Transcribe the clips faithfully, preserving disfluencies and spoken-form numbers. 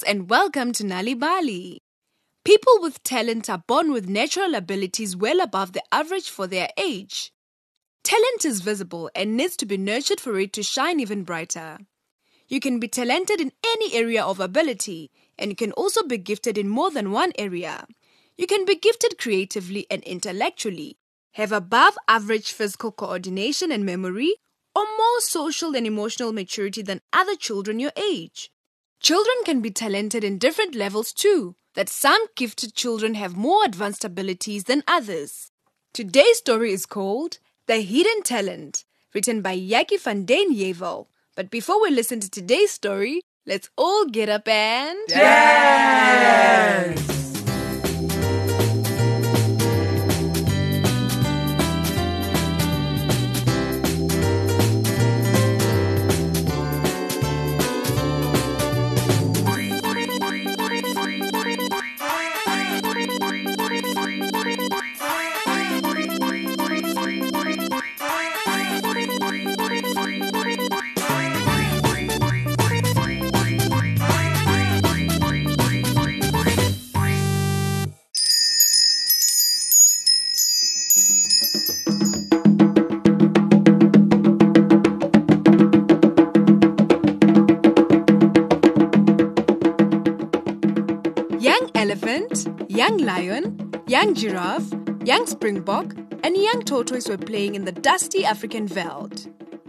Greetings and welcome to Nali Bali. People with talent are born with natural abilities well above the average for their age. Talent is visible and needs to be nurtured for it to shine even brighter. You can be talented in any area of ability, and you can also be gifted in more than one area. You can be gifted creatively and intellectually, have above average physical coordination and memory, or more social and emotional maturity than other children your age. Children can be talented in different levels too, that some gifted children have more advanced abilities than others. Today's story is called The Hidden Talent, written by Jackie van den Jevel. But before we listen to today's story, let's all get up and dance! Young elephant, young lion, young giraffe, young springbok, and young tortoise were playing in the dusty African veld.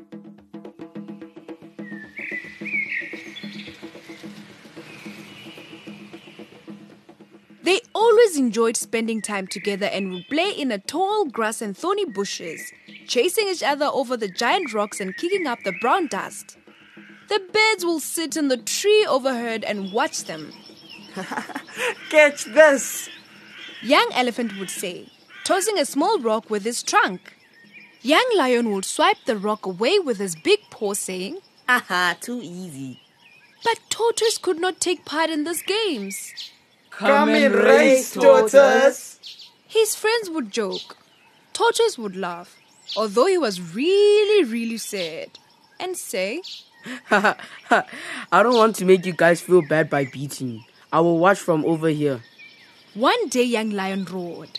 They always enjoyed spending time together and would play in the tall grass and thorny bushes, chasing each other over the giant rocks and kicking up the brown dust. The birds will sit in the tree overhead and watch them. Catch this! Young elephant would say, tossing a small rock with his trunk. Young lion would swipe the rock away with his big paw, saying, Haha, too easy. But tortoise could not take part in these games. Come and race, tortoise! His friends would joke. Tortoise would laugh, although he was really, really sad, and say, I don't want to make you guys feel bad by beating you. I will watch from over here. One day, young lion roared.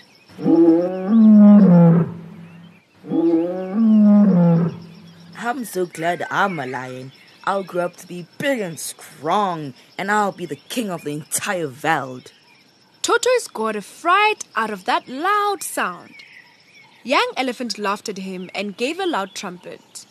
I'm so glad I'm a lion. I'll grow up to be big and strong, and I'll be the king of the entire veld. Tortoise got a fright out of that loud sound. Young elephant laughed at him and gave a loud trumpet.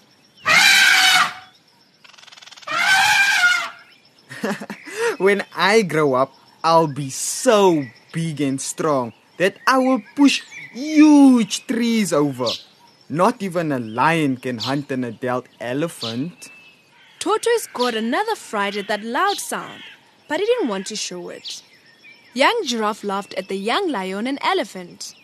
When I grow up, I'll be so big and strong that I will push huge trees over. Not even a lion can hunt an adult elephant. Tortoise got another fright at that loud sound, but he didn't want to show it. Young giraffe laughed at the young lion and elephant.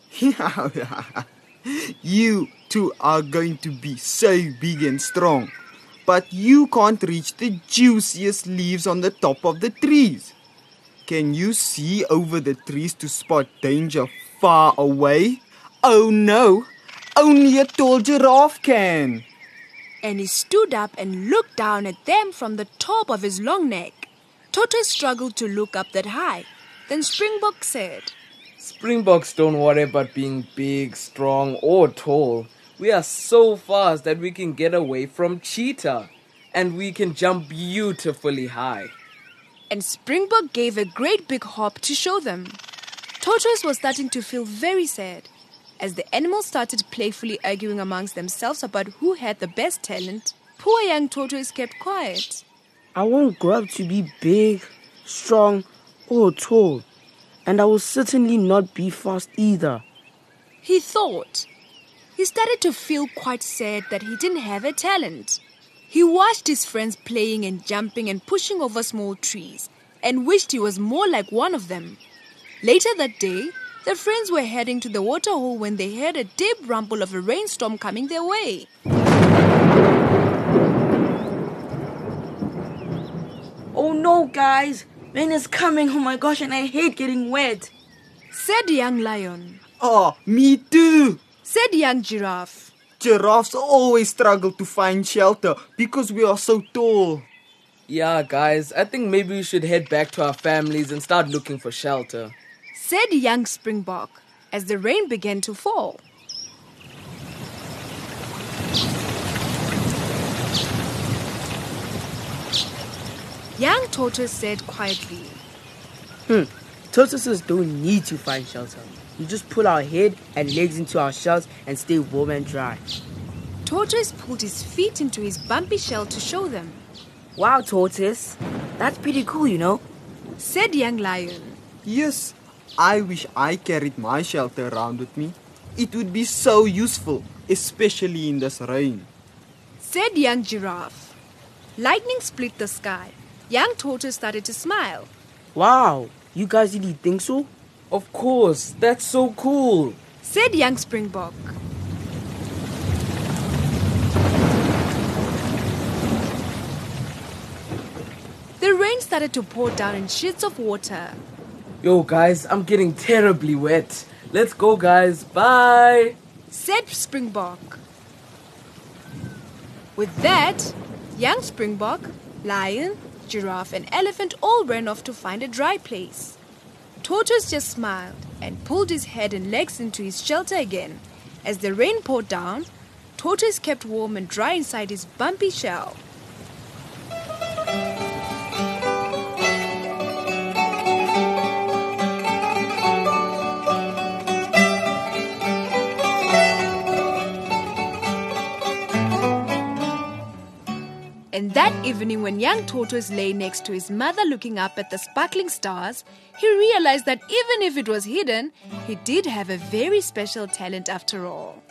You two are going to be so big and strong, but you can't reach the juiciest leaves on the top of the trees. Can you see over the trees to spot danger far away? Oh no, only a tall giraffe can. And he stood up and looked down at them from the top of his long neck. Tortoise struggled to look up that high. Then Springbok said, Springboks don't worry about being big, strong, or tall. We are so fast that we can get away from cheetah. And we can jump beautifully high. And Springbok gave a great big hop to show them. Tortoise was starting to feel very sad. As the animals started playfully arguing amongst themselves about who had the best talent, poor young tortoise kept quiet. I won't grow up to be big, strong, or tall. And I will certainly not be fast either. He thought. He started to feel quite sad that he didn't have a talent. He watched his friends playing and jumping and pushing over small trees and wished he was more like one of them. Later that day, the friends were heading to the waterhole when they heard a deep rumble of a rainstorm coming their way. Oh no, guys! Rain is coming, oh my gosh, and I hate getting wet. Said young lion. Oh, me too. Said young giraffe. Giraffes always struggle to find shelter because we are so tall. Yeah, guys, I think maybe we should head back to our families and start looking for shelter. Said young Springbok as the rain began to fall. Young Tortoise said quietly, Hmm. Tortoises don't need to find shelter. We just pull our head and legs into our shells and stay warm and dry. Tortoise pulled his feet into his bumpy shell to show them. Wow, Tortoise. That's pretty cool, you know. Said young Lion. Yes, I wish I carried my shelter around with me. It would be so useful, especially in this rain. Said young Giraffe. Lightning split the sky. Young Tortoise started to smile. Wow, you guys really think so? Of course, that's so cool. Said young Springbok. The rain started to pour down in sheets of water. Yo, guys, I'm getting terribly wet. Let's go, guys. Bye. Said Springbok. With that, young Springbok, Lion, Giraffe and Elephant all ran off to find a dry place. Tortoise just smiled and pulled his head and legs into his shelter again. As the rain poured down, Tortoise kept warm and dry inside his bumpy shell. And that evening, when young Tortoise lay next to his mother looking up at the sparkling stars, he realized that even if it was hidden, he did have a very special talent after all.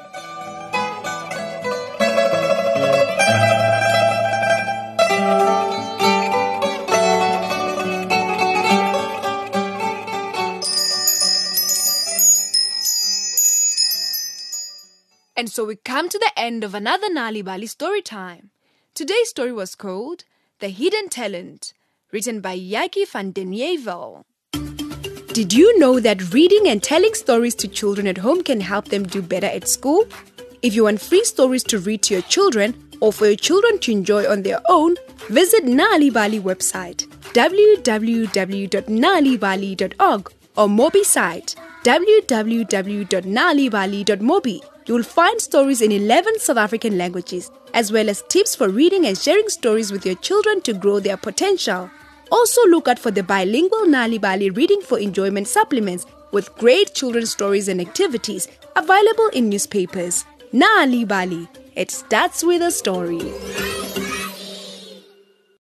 And so we come to the end of another Nali Bali story time. Today's story was called The Hidden Talent, written by Jackie van den Heuvel. Did you know that reading and telling stories to children at home can help them do better at school? If you want free stories to read to your children or for your children to enjoy on their own, visit Nali Bali website w w w dot nali bali dot org or Mobi site w w w dot nali bali dot mobi. You will find stories in eleven South African languages, as well as tips for reading and sharing stories with your children to grow their potential. Also look out for the bilingual Nali Bali Reading for Enjoyment supplements with great children's stories and activities available in newspapers. Nali Bali, it starts with a story.